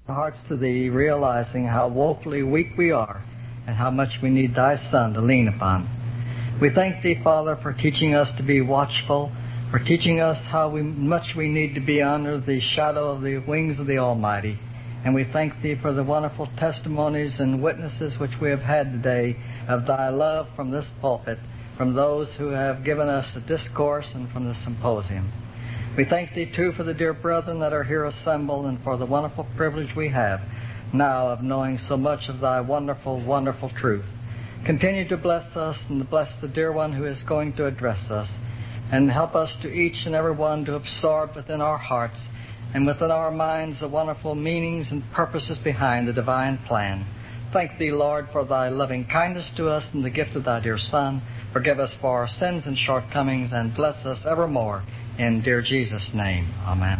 hearts to Thee, realizing how woefully weak we are and how much we need Thy Son to lean upon. We thank Thee, Father, for teaching us to be watchful, for teaching us how much we need to be under the shadow of the wings of the Almighty. And we thank Thee for the wonderful testimonies and witnesses which we have had today of Thy love from this pulpit, from those who have given us the discourse and from the symposium. We thank Thee, too, for the dear brethren that are here assembled and for the wonderful privilege we have now of knowing so much of Thy wonderful, wonderful truth. Continue to bless us and bless the dear one who is going to address us, and help us to each and every one to absorb within our hearts and within our minds the wonderful meanings and purposes behind the divine plan. Thank Thee, Lord, for Thy loving kindness to us and the gift of Thy dear Son. Forgive us for our sins and shortcomings and bless us evermore. In dear Jesus' name, amen.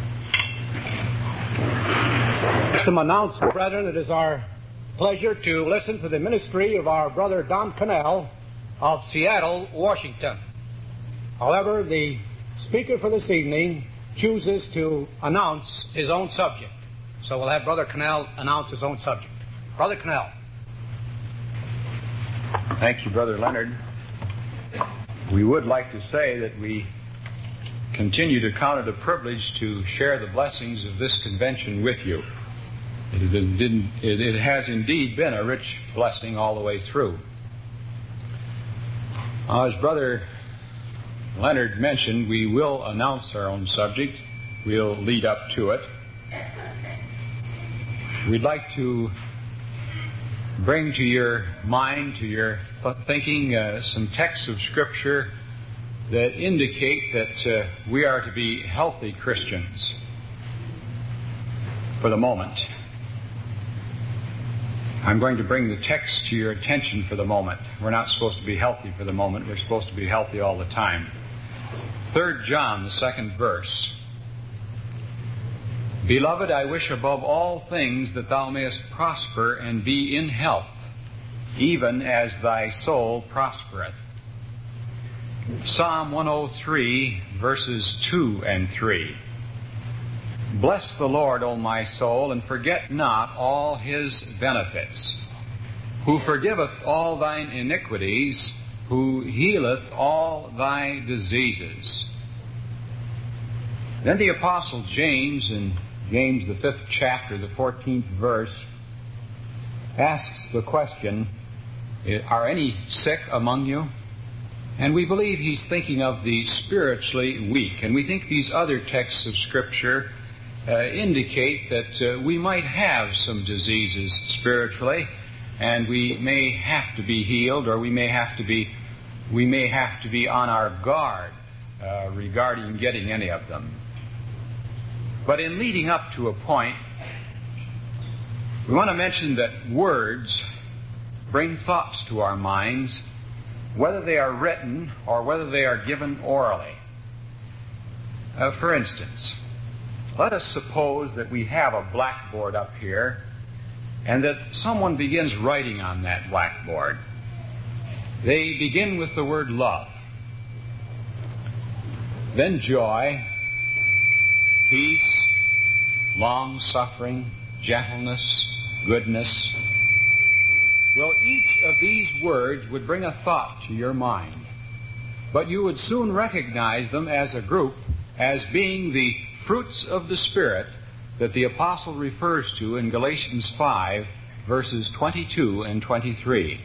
Some announcements, brethren. It is our pleasure to listen to the ministry of our brother Don Cannell of Seattle, Washington. However, the speaker for this evening chooses to announce his own subject. So we'll have Brother Cannell announce his own subject. Brother Cannell. Thank you, Brother Leonard. We would like to say that we continue to count it a privilege to share the blessings of this convention with you. It has indeed been a rich blessing all the way through. As Brother Leonard mentioned, we will announce our own subject. We'll lead up to it. We'd like to bring to your mind, to your thinking, some texts of Scripture that indicate that we are to be healthy Christians for the moment. I'm going to bring the text to your attention for the moment. We're not supposed to be healthy for the moment. We're supposed to be healthy all the time. 3 John, the 2nd verse. Beloved, I wish above all things that thou mayest prosper and be in health, even as thy soul prospereth. Psalm 103, verses 2 and 3. Bless the Lord, O my soul, and forget not all His benefits, who forgiveth all thine iniquities, who healeth all thy diseases. Then the Apostle James, in James the 5th chapter, the 14th verse, asks the question, are any sick among you? And we believe he's thinking of the spiritually weak. And we think these other texts of Scripture indicate that we might have some diseases spiritually, and we may have to be healed, or we may have to be on our guard regarding getting any of them. But in leading up to a point, we want to mention that words bring thoughts to our minds, whether they are written or whether they are given orally. For instance, let us suppose that we have a blackboard up here and that someone begins writing on that blackboard. They begin with the word love, then joy, peace, long-suffering, gentleness, goodness. Well, each of these words would bring a thought to your mind, but you would soon recognize them as a group as being the fruits of the Spirit that the Apostle refers to in Galatians 5, verses 22 and 23.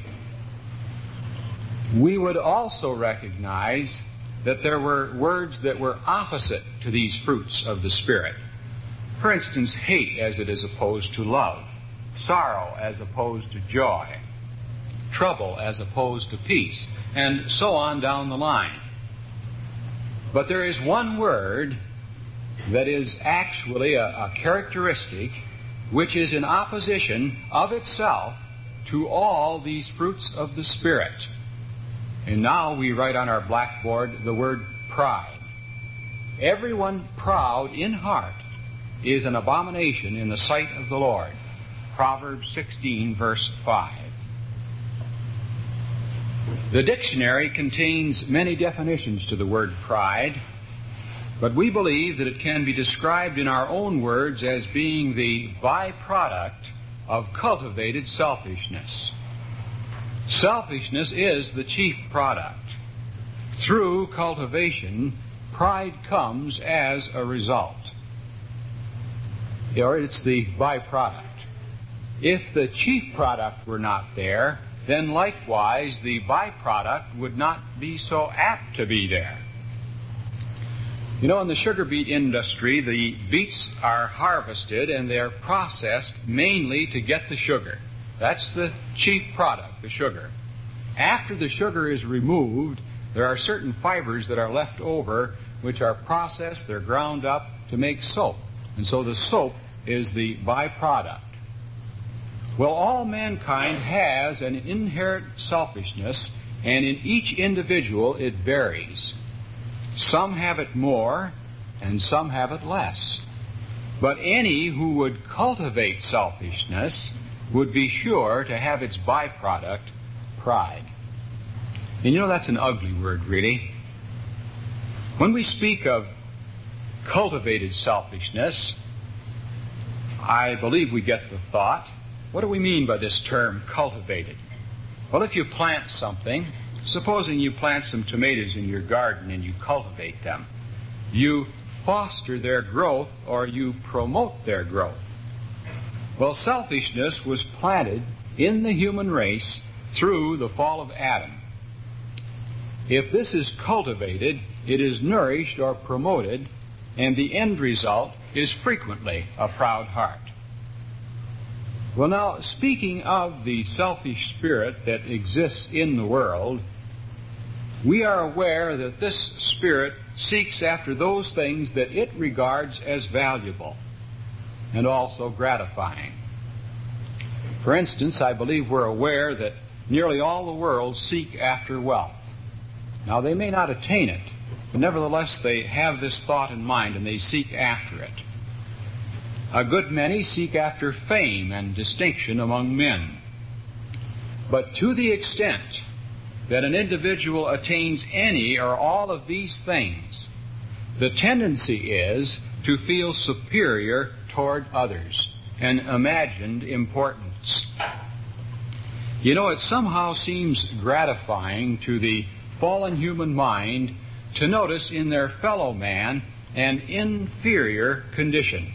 We would also recognize that there were words that were opposite to these fruits of the Spirit. For instance, hate as it is opposed to love, sorrow as opposed to joy, trouble as opposed to peace, and so on down the line. But there is one word that is actually a characteristic which is in opposition of itself to all these fruits of the Spirit. And now we write on our blackboard the word pride. Everyone proud in heart is an abomination in the sight of the Lord. Proverbs 16, verse 5. The dictionary contains many definitions to the word pride, But we believe that it can be described in our own words as being the byproduct of cultivated selfishness. Selfishness is the chief product. Through cultivation, pride comes as a result. Or it's the byproduct. If the chief product were not there, then likewise the byproduct would not be so apt to be there. You know, in the sugar beet industry, the beets are harvested and they're processed mainly to get the sugar. That's the chief product, the sugar. After the sugar is removed, there are certain fibers that are left over which are processed, they're ground up to make soap. And so the soap is the byproduct. Well, all mankind has an inherent selfishness, and in each individual it varies. Some have it more, and some have it less. But any who would cultivate selfishness would be sure to have its byproduct, pride. And you know, that's an ugly word, really. When we speak of cultivated selfishness, I believe we get the thought, what do we mean by this term, cultivated? Well, if you plant something, supposing you plant some tomatoes in your garden and you cultivate them, you foster their growth or you promote their growth. Well, selfishness was planted in the human race through the fall of Adam. If this is cultivated, it is nourished or promoted, and the end result is frequently a proud heart. Well, now, speaking of the selfish spirit that exists in the world, we are aware that this spirit seeks after those things that it regards as valuable and also gratifying. For instance, I believe we're aware that nearly all the world seek after wealth. Now, they may not attain it, but nevertheless they have this thought in mind and they seek after it. A good many seek after fame and distinction among men. But to the extent that an individual attains any or all of these things, the tendency is to feel superior toward others, an imagined importance. You know, it somehow seems gratifying to the fallen human mind to notice in their fellow man an inferior condition.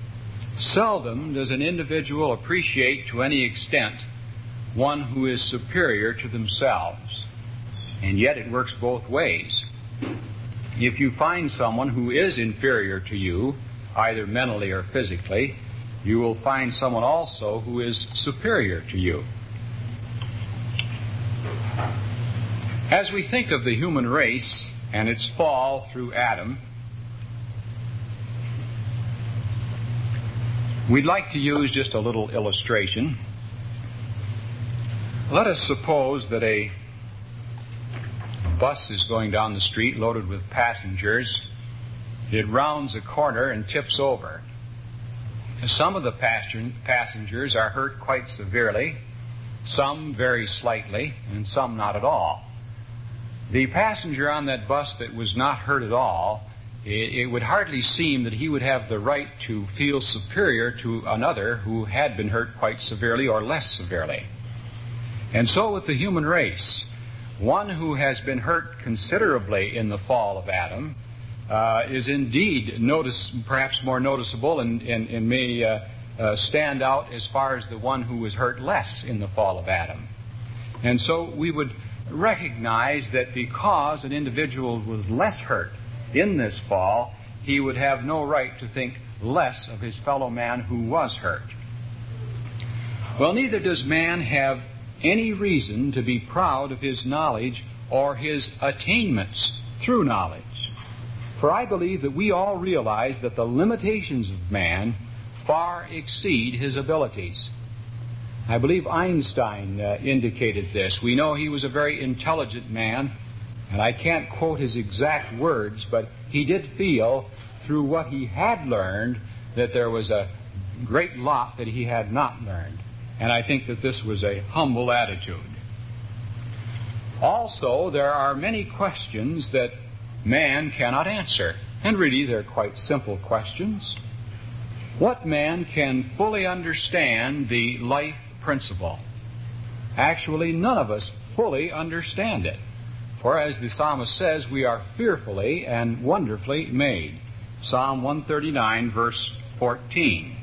Seldom does an individual appreciate to any extent one who is superior to themselves. And yet it works both ways. If you find someone who is inferior to you, either mentally or physically, you will find someone also who is superior to you. As we think of the human race and its fall through Adam, we'd like to use just a little illustration. Let us suppose that a bus is going down the street loaded with passengers. It rounds a corner and tips over. Some of the passengers are hurt quite severely, some very slightly, and some not at all. The passenger on that bus that was not hurt at all, it would hardly seem that he would have the right to feel superior to another who had been hurt quite severely or less severely. And so with the human race, one who has been hurt considerably in the fall of Adam is indeed perhaps more noticeable and may stand out as far as the one who was hurt less in the fall of Adam. And so we would recognize that because an individual was less hurt in this fall, he would have no right to think less of his fellow man who was hurt. Well, neither does man have any reason to be proud of his knowledge or his attainments through knowledge. For I believe that we all realize that the limitations of man far exceed his abilities. I believe Einstein indicated this. We know he was a very intelligent man, and I can't quote his exact words, but he did feel through what he had learned that there was a great lot that he had not learned. And I think that this was a humble attitude. Also, there are many questions that man cannot answer. And really, they're quite simple questions. What man can fully understand the life principle? Actually, none of us fully understand it. For as the psalmist says, we are fearfully and wonderfully made. Psalm 139, verse 14.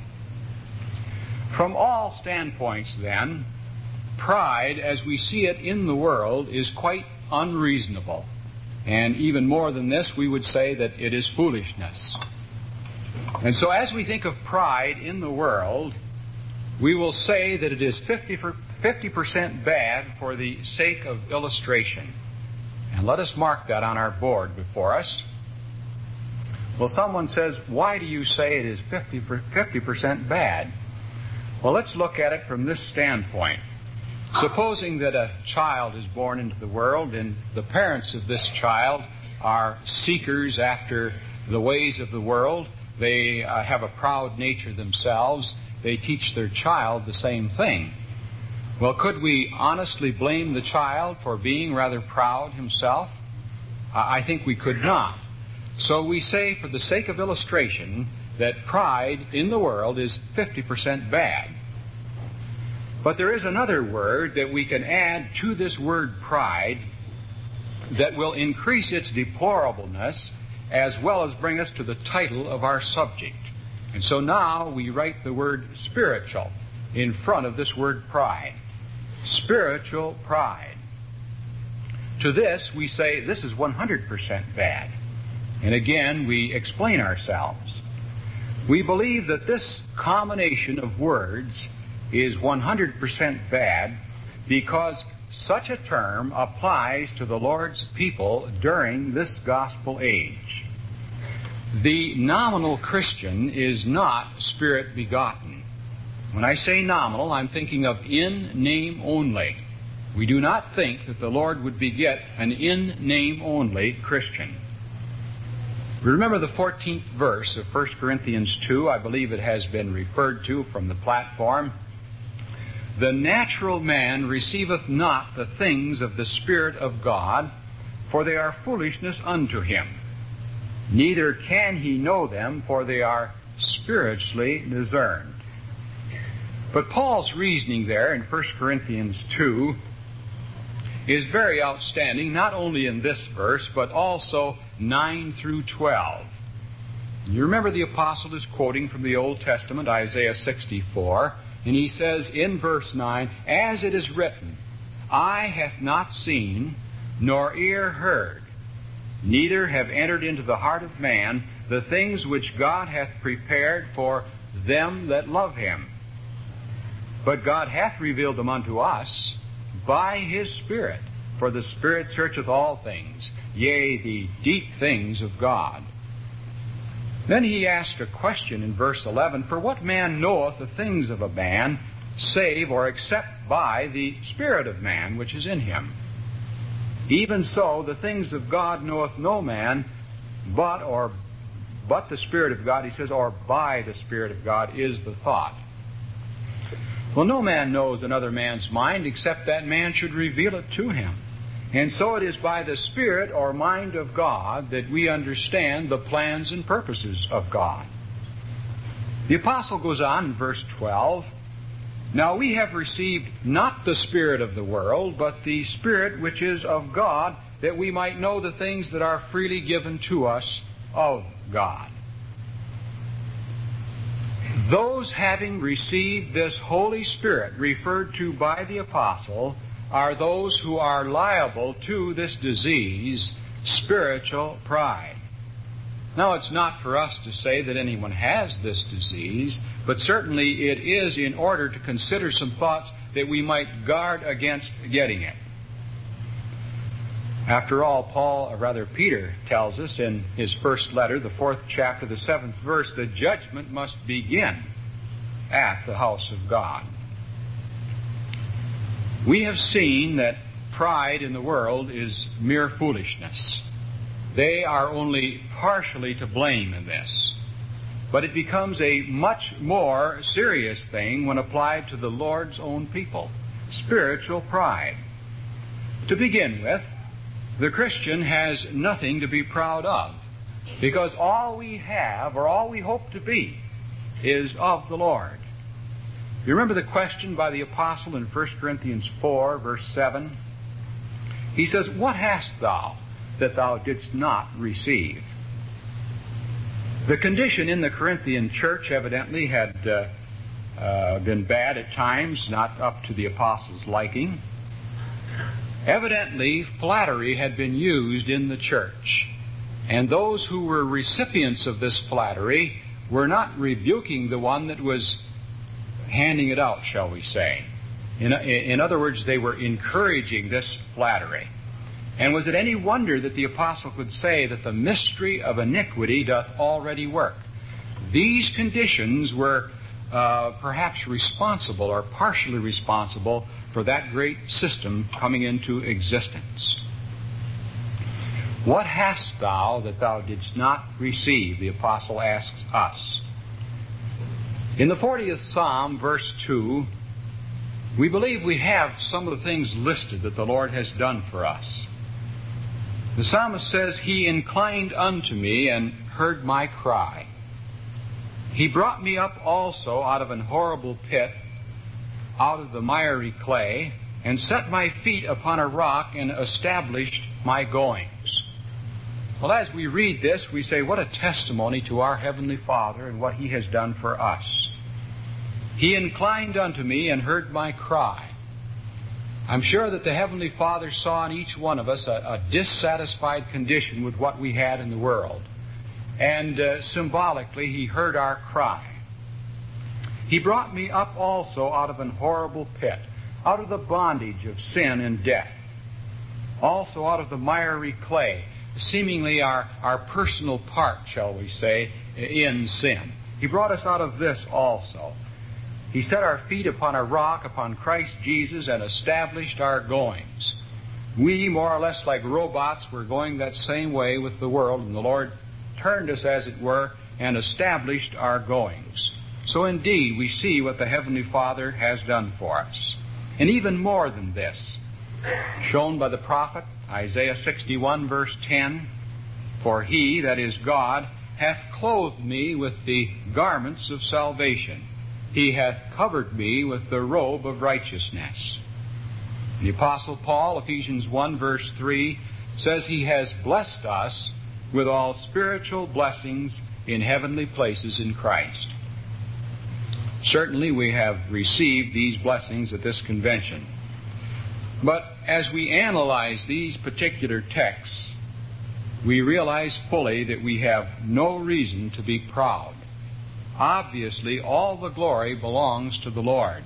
From all standpoints, then, pride, as we see it in the world, is quite unreasonable. And even more than this, we would say that it is foolishness. And so as we think of pride in the world, we will say that it is 50% bad for the sake of illustration. And let us mark that on our board before us. Well, someone says, why do you say it is 50% bad? Well, let's look at it from this standpoint. Supposing that a child is born into the world and the parents of this child are seekers after the ways of the world. They have a proud nature themselves. They teach their child the same thing. Well, could we honestly blame the child for being rather proud himself? I think we could not. So we say, for the sake of illustration, that pride in the world is 50% bad. But there is another word that we can add to this word pride that will increase its deplorableness as well as bring us to the title of our subject. And so now we write the word spiritual in front of this word pride. Spiritual pride. To this we say this is 100% bad. And again we explain ourselves. We believe that this combination of words is 100% bad because such a term applies to the Lord's people during this gospel age. The nominal Christian is not spirit begotten. When I say nominal, I'm thinking of in name only. We do not think that the Lord would beget an in name only Christian. Remember the 14th verse of 1 Corinthians 2. I believe it has been referred to from the platform. The natural man receiveth not the things of the Spirit of God, for they are foolishness unto him. Neither can he know them, for they are spiritually discerned. But Paul's reasoning there in 1 Corinthians 2 is very outstanding, not only in this verse, but also 9 through 12. You remember the apostle is quoting from the Old Testament, Isaiah 64, and he says in verse 9, as it is written, eye hath not seen, nor ear heard, neither have entered into the heart of man the things which God hath prepared for them that love him. But God hath revealed them unto us by his Spirit, for the Spirit searcheth all things, yea, the deep things of God. Then he asked a question in verse 11, for what man knoweth the things of a man, save or except by the Spirit of man which is in him? Even so, the things of God knoweth no man, but the Spirit of God, he says, or by the Spirit of God is the thought. Well, no man knows another man's mind except that man should reveal it to him. And so it is by the Spirit or mind of God that we understand the plans and purposes of God. The apostle goes on in verse 12, now we have received not the spirit of the world, but the Spirit which is of God, that we might know the things that are freely given to us of God. Those having received this Holy Spirit referred to by the apostle are those who are liable to this disease, spiritual pride. Now, it's not for us to say that anyone has this disease, but certainly it is in order to consider some thoughts that we might guard against getting it. After all, Peter tells us in his first letter, the 4th chapter, the 7th verse, that judgment must begin at the house of God. We have seen that pride in the world is mere foolishness. They are only partially to blame in this. But it becomes a much more serious thing when applied to the Lord's own people. Spiritual pride. To begin with, the Christian has nothing to be proud of. because all we have, or all we hope to be, is of the Lord. You remember the question by the apostle in 1 Corinthians 4, verse 7? He says, "What hast thou that thou didst not receive?" The condition in the Corinthian church evidently had been bad at times, not up to the apostles' liking. Evidently, flattery had been used in the church. And those who were recipients of this flattery were not rebuking the one that was handing it out, shall we say. In other words, they were encouraging this flattery. And was it any wonder that the apostle could say that the mystery of iniquity doth already work? These conditions were perhaps responsible or partially responsible for that great system coming into existence. What hast thou that thou didst not receive? The apostle asks us. In the 40th Psalm, verse 2, we believe we have some of the things listed that the Lord has done for us. The psalmist says, "He inclined unto me and heard my cry. He brought me up also out of an horrible pit, out of the miry clay, and set my feet upon a rock and established my goings." Well, as we read this, we say, what a testimony to our Heavenly Father and what He has done for us. "He inclined unto me and heard my cry." I'm sure that the Heavenly Father saw in each one of us a dissatisfied condition with what we had in the world. And symbolically, He heard our cry. "He brought me up also out of an horrible pit," out of the bondage of sin and death. Also out of the miry clay, seemingly our personal part, shall we say, in sin. He brought us out of this also. He set our feet upon a rock, upon Christ Jesus, and established our goings. We, more or less like robots, were going that same way with the world, and the Lord turned us, as it were, and established our goings. So indeed, we see what the Heavenly Father has done for us. And even more than this, shown by the prophet, Isaiah 61, verse 10, "For He," that is God, "hath clothed me with the garments of salvation. He hath covered me with the robe of righteousness." The Apostle Paul, Ephesians 1, verse 3, says He has blessed us with all spiritual blessings in heavenly places in Christ. Certainly we have received these blessings at this convention. But as we analyze these particular texts, we realize fully that we have no reason to be proud. Obviously, all the glory belongs to the Lord.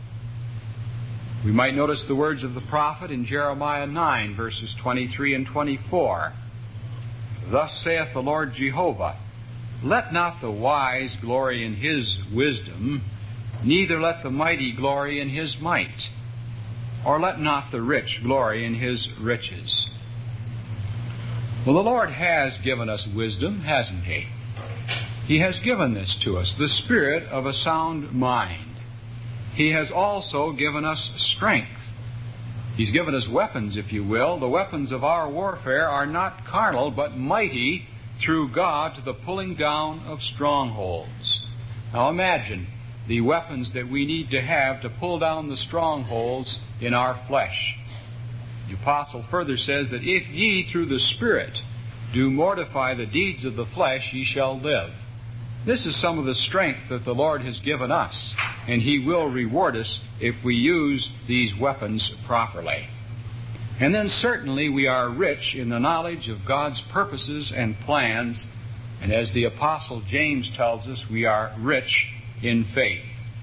We might notice the words of the prophet in Jeremiah 9, verses 23 and 24. "Thus saith the Lord Jehovah, Let not the wise glory in his wisdom, neither let the mighty glory in his might, or let not the rich glory in his riches." Well, the Lord has given us wisdom, hasn't He? He has given this to us, the spirit of a sound mind. He has also given us strength. He's given us weapons, if you will. The weapons of our warfare are not carnal, but mighty through God to the pulling down of strongholds. Now imagine the weapons that we need to have to pull down the strongholds in our flesh. The apostle further says that if ye through the Spirit do mortify the deeds of the flesh, ye shall live. This is some of the strength that the Lord has given us, and He will reward us if we use these weapons properly. And then certainly we are rich in the knowledge of God's purposes and plans, and as the Apostle James tells us, we are rich in faith.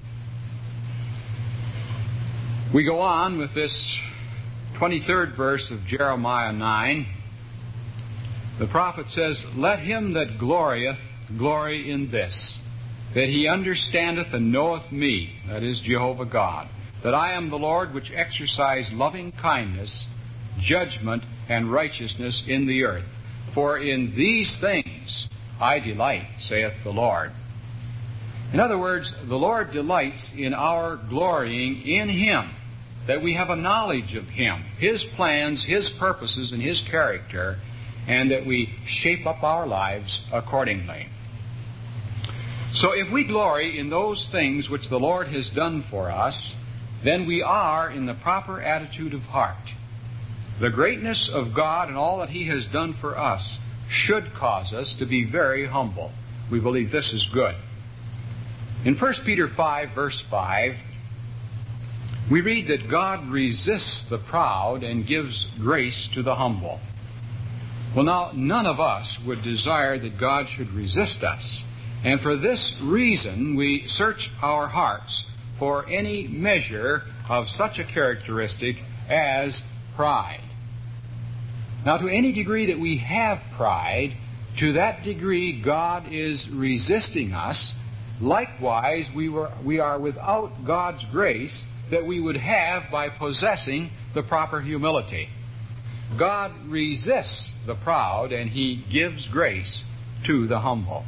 We go on with this 23rd verse of Jeremiah 9. The prophet says, "Let him that glorieth glory in this, that he understandeth and knoweth me," that is Jehovah God, "that I am the Lord which exercise loving kindness, judgment, and righteousness in the earth. For in these things I delight, saith the Lord." In other words, the Lord delights in our glorying in Him, that we have a knowledge of Him, His plans, His purposes, and His character, and that we shape up our lives accordingly. So if we glory in those things which the Lord has done for us, then we are in the proper attitude of heart. The greatness of God and all that He has done for us should cause us to be very humble. We believe this is good. In 1 Peter 5, verse 5, we read that God resists the proud and gives grace to the humble. Well, now, none of us would desire that God should resist us. And for this reason, we search our hearts for any measure of such a characteristic as pride. Now, to any degree that we have pride, to that degree God is resisting us. Likewise, we are without God's grace that we would have by possessing the proper humility. God resists the proud, and He gives grace to the humble.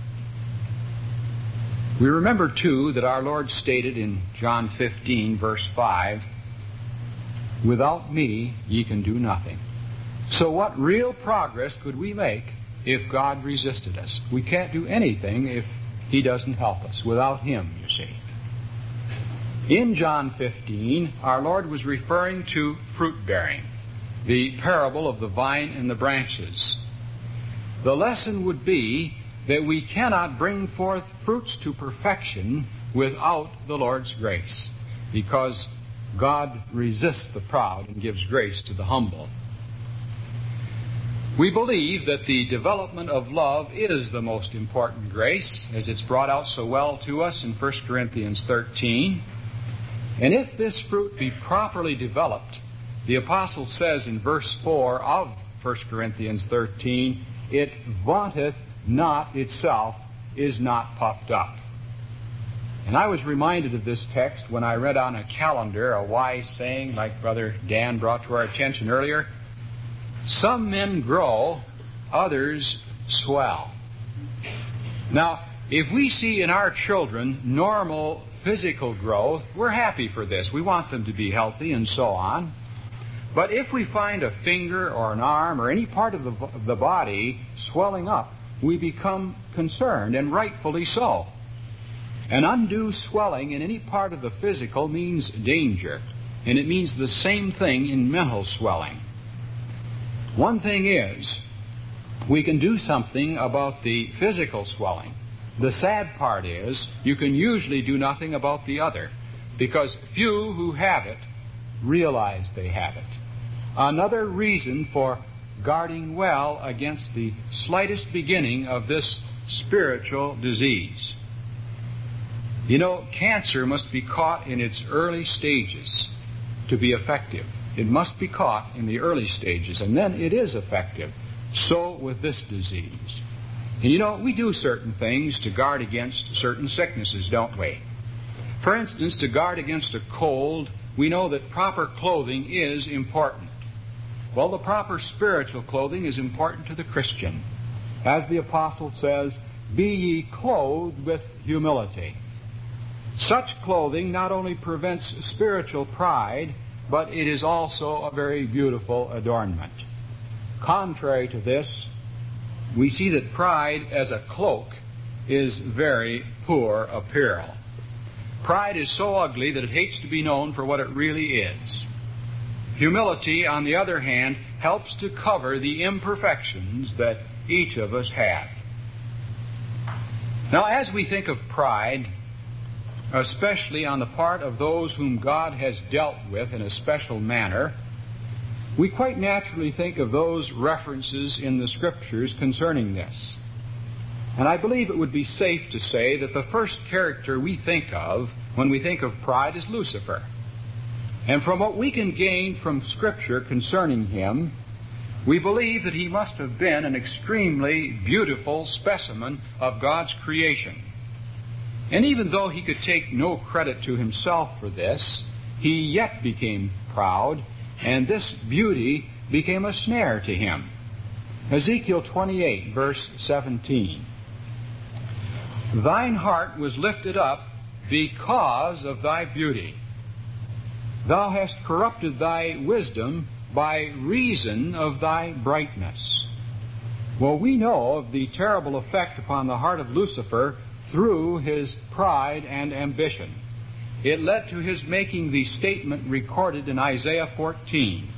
We remember, too, that our Lord stated in John 15, verse 5, "Without me ye can do nothing." So what real progress could we make if God resisted us? We can't do anything if He doesn't help us. Without Him, you see. In John 15, our Lord was referring to fruit-bearing, the parable of the vine and the branches. The lesson would be that we cannot bring forth fruits to perfection without the Lord's grace, because God resists the proud and gives grace to the humble. We believe that the development of love is the most important grace, as it's brought out so well to us in 1 Corinthians 13. And if this fruit be properly developed, the Apostle says in verse 4 of 1 Corinthians 13, "It vaunteth not itself, is not puffed up." And I was reminded of this text when I read on a calendar a wise saying, like Brother Dan brought to our attention earlier. Some men grow, others swell. Now, if we see in our children normal physical growth, we're happy for this. We want them to be healthy and so on. But if we find a finger or an arm or any part of the body swelling up, we become concerned, and rightfully so. An undue swelling in any part of the physical means danger, and it means the same thing in mental swelling. One thing is, we can do something about the physical swelling. The sad part is, you can usually do nothing about the other, because few who have it realize they have it. Another reason for guarding well against the slightest beginning of this spiritual disease. You know, cancer must be caught in its early stages to be effective. It must be caught in the early stages, and then it is effective. So with this disease. And you know, we do certain things to guard against certain sicknesses, don't we? For instance, to guard against a cold, we know that proper clothing is important. Well, the proper spiritual clothing is important to the Christian. As the Apostle says, "Be ye clothed with humility." Such clothing not only prevents spiritual pride, but it is also a very beautiful adornment. Contrary to this, we see that pride as a cloak is very poor apparel. Pride is so ugly that it hates to be known for what it really is. Humility, on the other hand, helps to cover the imperfections that each of us have. Now, as we think of pride, especially on the part of those whom God has dealt with in a special manner, we quite naturally think of those references in the Scriptures concerning this. And I believe it would be safe to say that the first character we think of when we think of pride is Lucifer. And from what we can gain from Scripture concerning him, we believe that he must have been an extremely beautiful specimen of God's creation. And even though he could take no credit to himself for this, he yet became proud, and this beauty became a snare to him. Ezekiel 28, verse 17. "Thine heart was lifted up because of thy beauty. Thou hast corrupted thy wisdom by reason of thy brightness." Well, we know of the terrible effect upon the heart of Lucifer through his pride and ambition. It led to his making the statement recorded in Isaiah 14,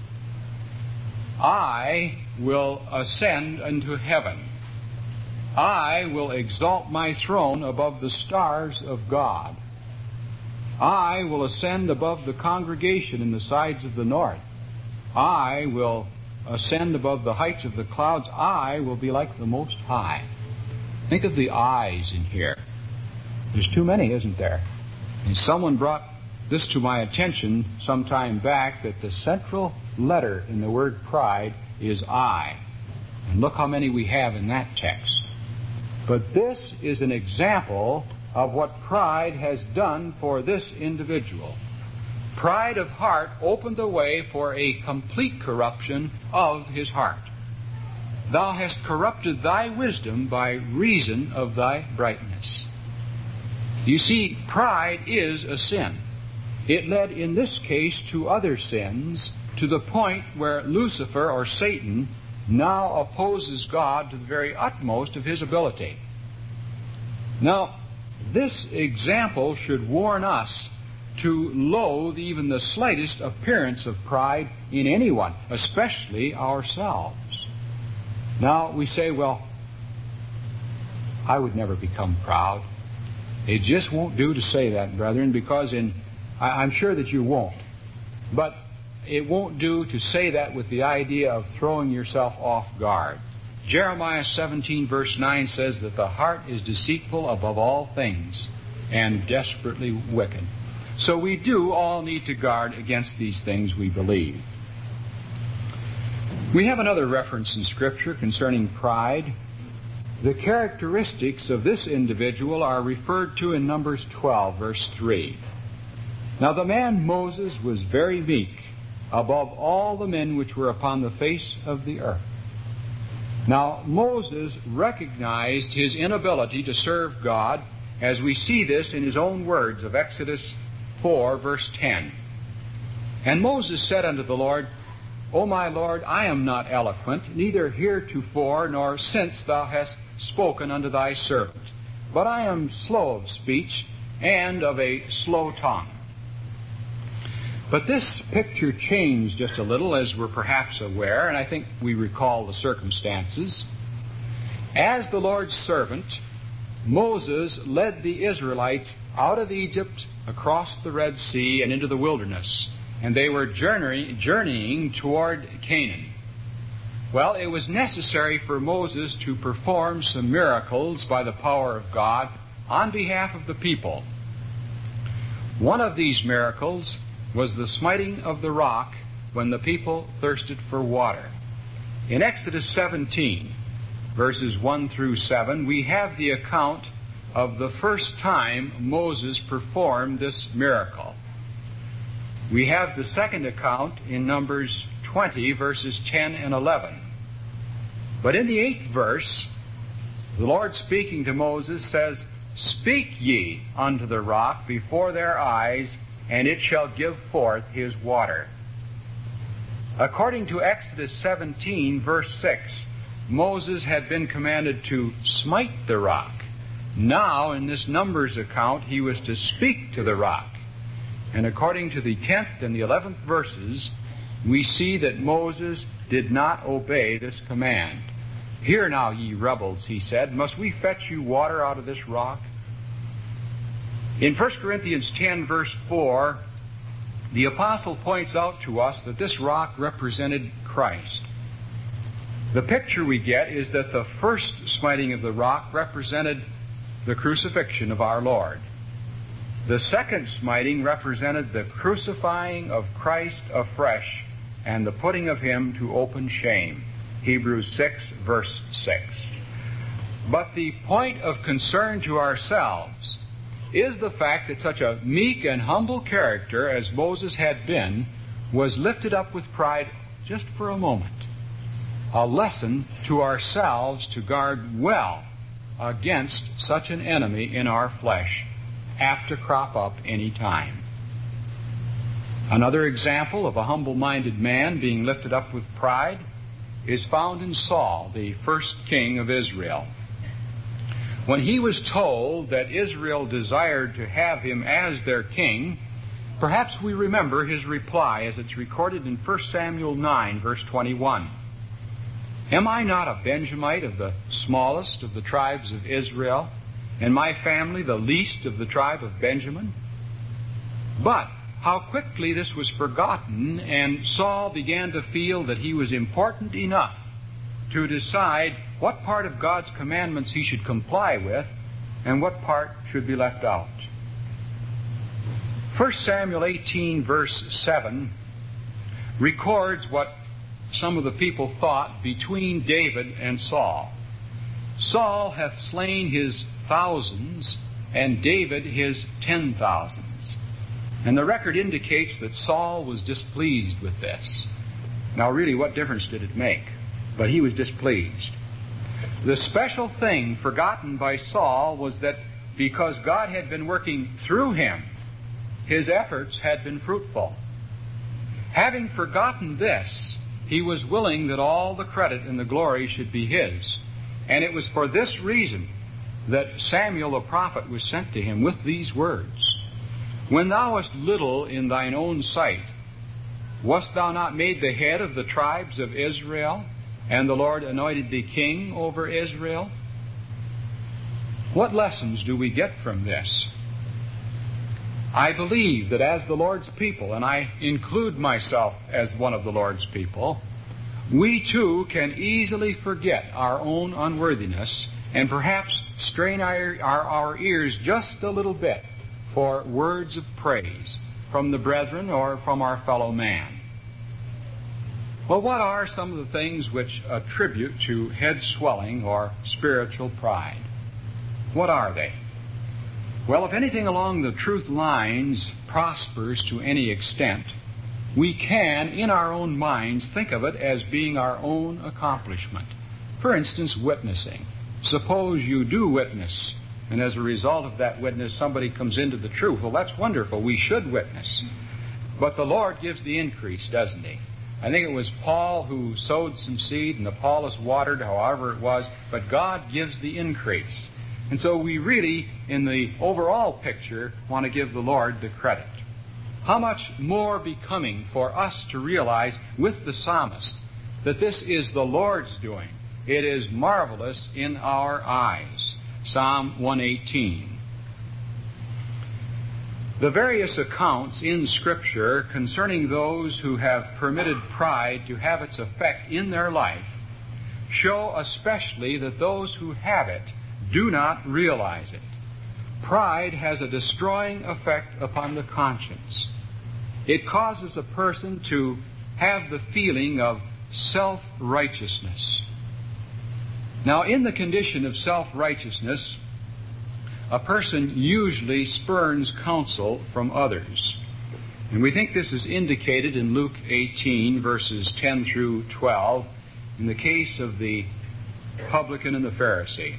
I will ascend unto heaven. I will exalt my throne above the stars of God. I will ascend above the congregation in the sides of the north. I will ascend above the heights of the clouds. I will be like the Most High. Think of the I's in here. There's too many, isn't there? And someone brought this to my attention some time back, that the central letter in the word pride is I. And look how many we have in that text. But this is an example of what pride has done for this individual. Pride of heart opened the way for a complete corruption of his heart. Thou hast corrupted thy wisdom by reason of thy brightness. You see, pride is a sin. It led in this case to other sins, to the point where Lucifer, or Satan, now opposes God to the very utmost of his ability. Now, this example should warn us to loathe even the slightest appearance of pride in anyone, especially ourselves. Now, we say, well, I would never become proud. It just won't do to say that, brethren, because I'm sure that you won't. But it won't do to say that with the idea of throwing yourself off guard. Jeremiah 17 verse 9 says that the heart is deceitful above all things and desperately wicked. So we do all need to guard against these things we believe. We have another reference in Scripture concerning pride. The characteristics of this individual are referred to in Numbers 12 verse 3. Now the man Moses was very meek above all the men which were upon the face of the earth. Now, Moses recognized his inability to serve God, as we see this in his own words of Exodus 4, verse 10. And Moses said unto the Lord, O my Lord, I am not eloquent, neither heretofore nor since thou hast spoken unto thy servant, but I am slow of speech and of a slow tongue. But this picture changed just a little, as we're perhaps aware, and I think we recall the circumstances. As the Lord's servant, Moses led the Israelites out of Egypt, across the Red Sea, and into the wilderness, and they were journeying toward Canaan. Well, it was necessary for Moses to perform some miracles by the power of God on behalf of the people. One of these miracles was the smiting of the rock when the people thirsted for water. In Exodus 17, verses 1 through 7, we have the account of the first time Moses performed this miracle. We have the second account in Numbers 20, verses 10 and 11. But in the 8th verse, the Lord speaking to Moses says, Speak ye unto the rock before their eyes, and it shall give forth his water. According to Exodus 17, verse 6, Moses had been commanded to smite the rock. Now, in this Numbers account, he was to speak to the rock. And according to the 10th and the 11th verses, we see that Moses did not obey this command. Hear now, ye rebels, he said, must we fetch you water out of this rock? In 1 Corinthians 10, verse 4, the apostle points out to us that this rock represented Christ. The picture we get is that the first smiting of the rock represented the crucifixion of our Lord. The second smiting represented the crucifying of Christ afresh and the putting of him to open shame. Hebrews 6, verse 6. But the point of concern to ourselves is the fact that such a meek and humble character as Moses had been was lifted up with pride just for a moment. A lesson to ourselves to guard well against such an enemy in our flesh, apt to crop up any time. Another example of a humble-minded man being lifted up with pride is found in Saul, the first king of Israel. When he was told that Israel desired to have him as their king, perhaps we remember his reply as it's recorded in 1 Samuel 9, verse 21. Am I not a Benjamite of the smallest of the tribes of Israel, and my family the least of the tribe of Benjamin? But how quickly this was forgotten, and Saul began to feel that he was important enough to decide what part of God's commandments he should comply with and what part should be left out. 1 Samuel 18, verse 7, records what some of the people thought between David and Saul. Saul hath slain his thousands, and David his 10,000s. And the record indicates that Saul was displeased with this. Now, really, what difference did it make? But he was displeased. The special thing forgotten by Saul was that because God had been working through him, his efforts had been fruitful. Having forgotten this, he was willing that all the credit and the glory should be his. And it was for this reason that Samuel the prophet was sent to him with these words: When thou wast little in thine own sight, wast thou not made the head of the tribes of Israel, and the Lord anointed thee king over Israel? What lessons do we get from this? I believe that as the Lord's people, and I include myself as one of the Lord's people, we too can easily forget our own unworthiness and perhaps strain our ears just a little bit for words of praise from the brethren or from our fellow man. Well, what are some of the things which attribute to head swelling or spiritual pride? What are they? Well, if anything along the truth lines prospers to any extent, we can, in our own minds, think of it as being our own accomplishment. For instance, witnessing. Suppose you do witness, and as a result of that witness, somebody comes into the truth. Well, that's wonderful. We should witness. But the Lord gives the increase, doesn't He? I think it was Paul who sowed some seed, and Apollos watered, however it was, but God gives the increase. And so we really, in the overall picture, want to give the Lord the credit. How much more becoming for us to realize with the psalmist that this is the Lord's doing. It is marvelous in our eyes. Psalm 118. The various accounts in Scripture concerning those who have permitted pride to have its effect in their life show especially that those who have it do not realize it. Pride has a destroying effect upon the conscience. It causes a person to have the feeling of self-righteousness. Now, in the condition of self-righteousness, a person usually spurns counsel from others. And we think this is indicated in Luke 18, verses 10 through 12, in the case of the publican and the Pharisee.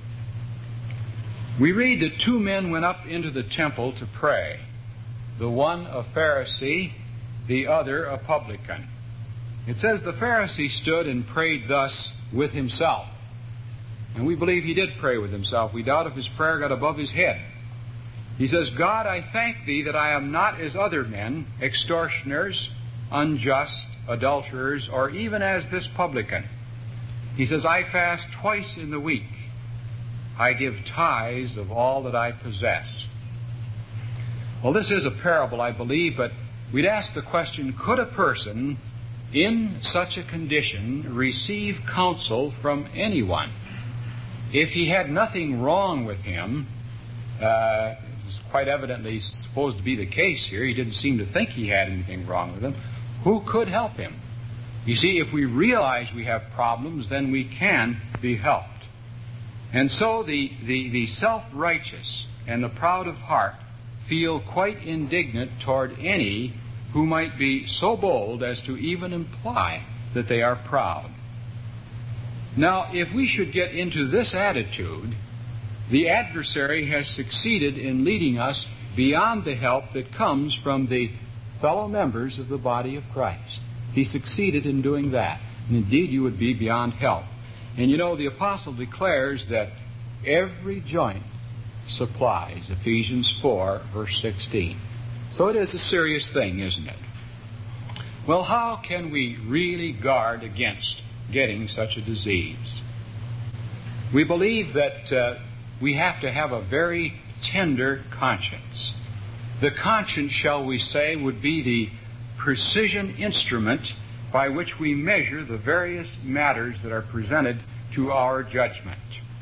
We read that two men went up into the temple to pray, the one a Pharisee, the other a publican. It says the Pharisee stood and prayed thus with himself. And we believe he did pray with himself. We doubt if his prayer got above his head. He says, God, I thank Thee that I am not as other men, extortioners, unjust, adulterers, or even as this publican. He says, I fast twice in the week. I give tithes of all that I possess. Well, this is a parable, I believe, but we'd ask the question, could a person in such a condition receive counsel from anyone? If he had nothing wrong with him, it's quite evidently supposed to be the case here. He didn't seem to think he had anything wrong with him. Who could help him? You see, if we realize we have problems, then we can be helped. And so the self-righteous and the proud of heart feel quite indignant toward any who might be so bold as to even imply that they are proud. Now, if we should get into this attitude, the adversary has succeeded in leading us beyond the help that comes from the fellow members of the body of Christ. He succeeded in doing that. And indeed, you would be beyond help. And you know, the apostle declares that every joint supplies, Ephesians 4, verse 16. So it is a serious thing, isn't it? Well, how can we really guard against getting such a disease? We believe that we have to have a very tender conscience. The conscience, shall we say, would be the precision instrument by which we measure the various matters that are presented to our judgment.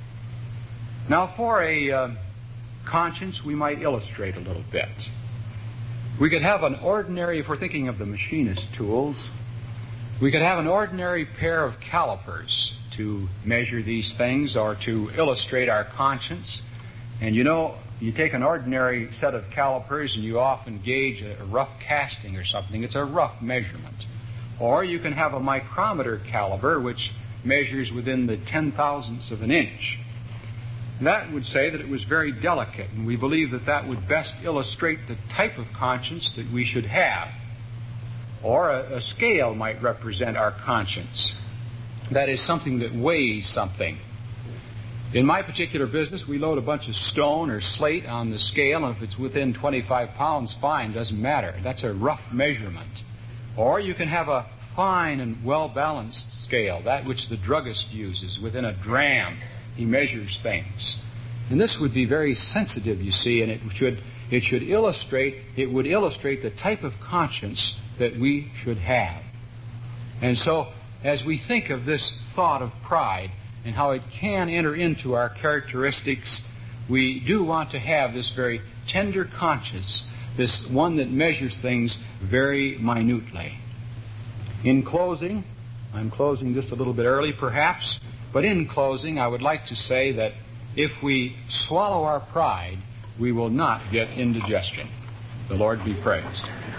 Now, for a conscience, we might illustrate a little bit. We could have an ordinary, if we're thinking of the machinist tools, we could have an ordinary pair of calipers to measure these things or to illustrate our conscience. And you know, you take an ordinary set of calipers and you often gauge a rough casting or something. It's a rough measurement. Or you can have a micrometer caliber which measures within the 10,000ths of an inch. That would say that it was very delicate, and we believe that that would best illustrate the type of conscience that we should have. Or a scale might represent our conscience. That is something that weighs something. In my particular business, we load a bunch of stone or slate on the scale, and if it's within 25 pounds, fine, doesn't matter. That's a rough measurement. Or you can have a fine and well-balanced scale, that which the druggist uses within a gram. He measures things. And this would be very sensitive, you see, and it would illustrate the type of conscience that we should have. And so, as we think of this thought of pride and how it can enter into our characteristics, we do want to have this very tender conscience, this one that measures things very minutely. In closing, I'm closing just a little bit early perhaps, but in closing, I would like to say that if we swallow our pride, we will not get indigestion. The Lord be praised.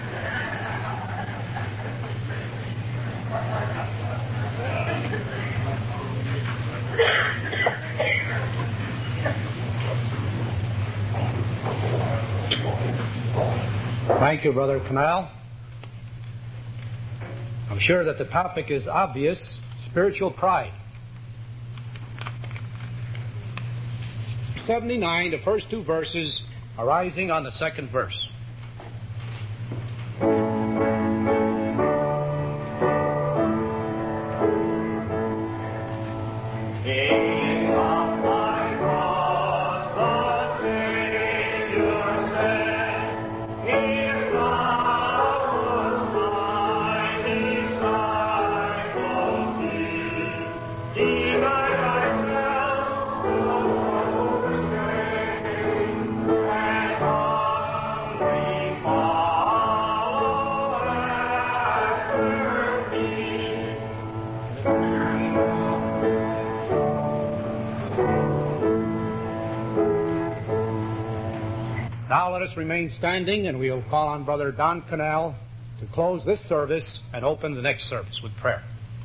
Thank you, Brother Canal. I'm sure that the topic is obvious: spiritual pride. 79, the first two verses arising on the second verse. Now let us remain standing, and we'll call on Brother Don Canal to close this service and open the next service with prayer.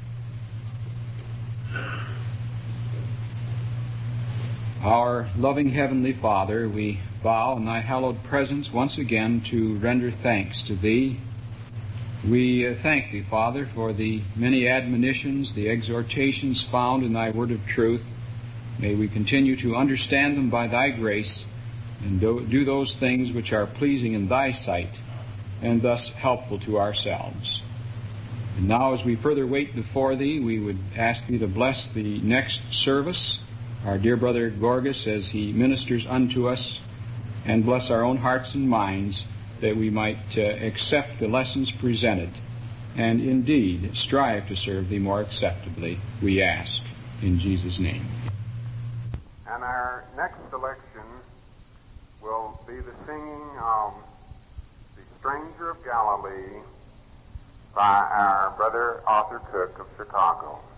Our loving Heavenly Father, we bow in Thy hallowed presence once again to render thanks to Thee. We thank Thee, Father, for the many admonitions, the exhortations found in Thy word of truth. May we continue to understand them by Thy grace and do those things which are pleasing in Thy sight and thus helpful to ourselves. And now as we further wait before Thee, we would ask Thee to bless the next service, our dear Brother Gorgas, as he ministers unto us, and bless our own hearts and minds that we might accept the lessons presented and indeed strive to serve Thee more acceptably, we ask in Jesus' name. And our next selection will be the singing of The Stranger of Galilee by our Brother Arthur Cook of Chicago.